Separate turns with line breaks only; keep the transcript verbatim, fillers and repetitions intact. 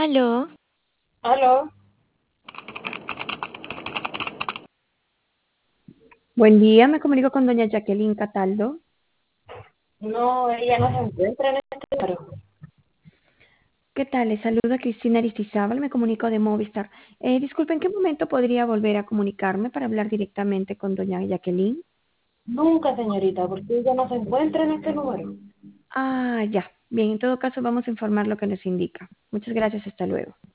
Aló,
Aló,
Buen día, me comunico con doña Jacqueline Cataldo.
no, ella no se encuentra en este número.
¿Qué tal? Les saluda Cristina Aristizábal, me comunico de Movistar. Eh, disculpe, ¿en qué momento podría volver a comunicarme para hablar directamente con doña Jacqueline?
Nunca, señorita, porque ella no se encuentra en este número.
Ah, ya. Bien, en todo caso vamos a informar lo que nos indica. Muchas gracias, hasta luego.